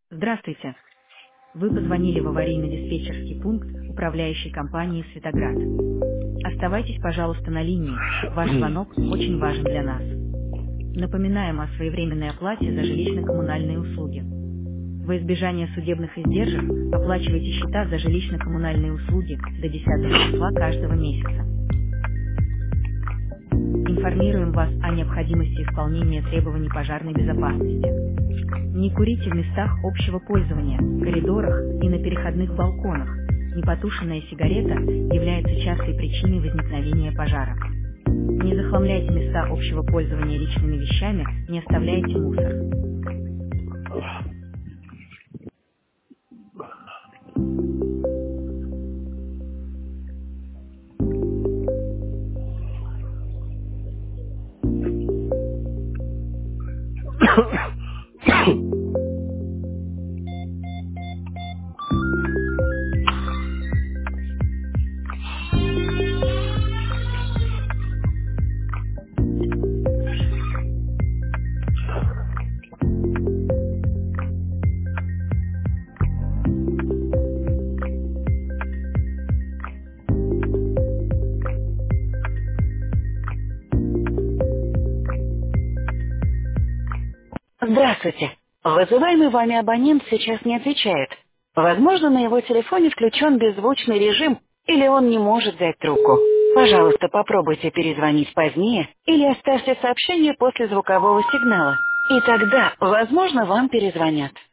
Здравствуйте. Вы позвонили в аварийно-диспетчерский пункт управляющей компании «Светоград». Оставайтесь, пожалуйста, на линии. Ваш звонок очень важен для нас. Напоминаем о своевременной оплате за жилищно-коммунальные услуги. Во избежание судебных издержек оплачивайте счета за жилищно-коммунальные услуги до 10 числа каждого месяца. Информируем вас о необходимости исполнения требований пожарной безопасности. Не курите в местах общего пользования, коридорах и на переходных балконах. Непотушенная сигарета является частой причиной возникновения пожара. Не захламляйте места общего пользования личными вещами, не оставляйте мусор. Здравствуйте. Вызываемый вами абонент сейчас не отвечает. Возможно, на его телефоне включен беззвучный режим, или он не может взять трубку. Пожалуйста, попробуйте перезвонить позднее или оставьте сообщение после звукового сигнала. И тогда, возможно, вам перезвонят.